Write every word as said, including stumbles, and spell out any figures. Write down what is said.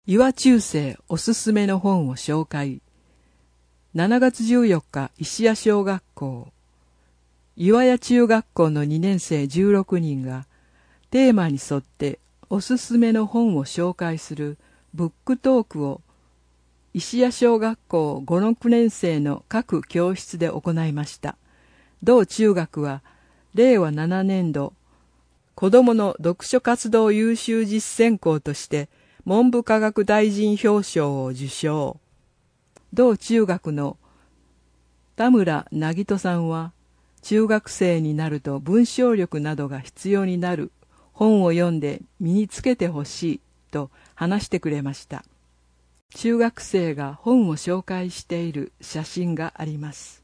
岩中世おすすめの本を紹介。しちがつじゅうよっか、石屋小学校。岩屋中学校のにねん生じゅうろくにんがテーマに沿っておすすめの本を紹介するブックトークを石屋小学校ご、ろくねん生の各教室で行いました。同中学はれいわななねんど子どもの読書活動優秀実践校として文部科学大臣表彰を受賞。同中学の田村凪人さんは、中学生になると文章力などが必要になる本を読んで身につけてほしいと話してくれました。中学生が本を紹介している写真があります。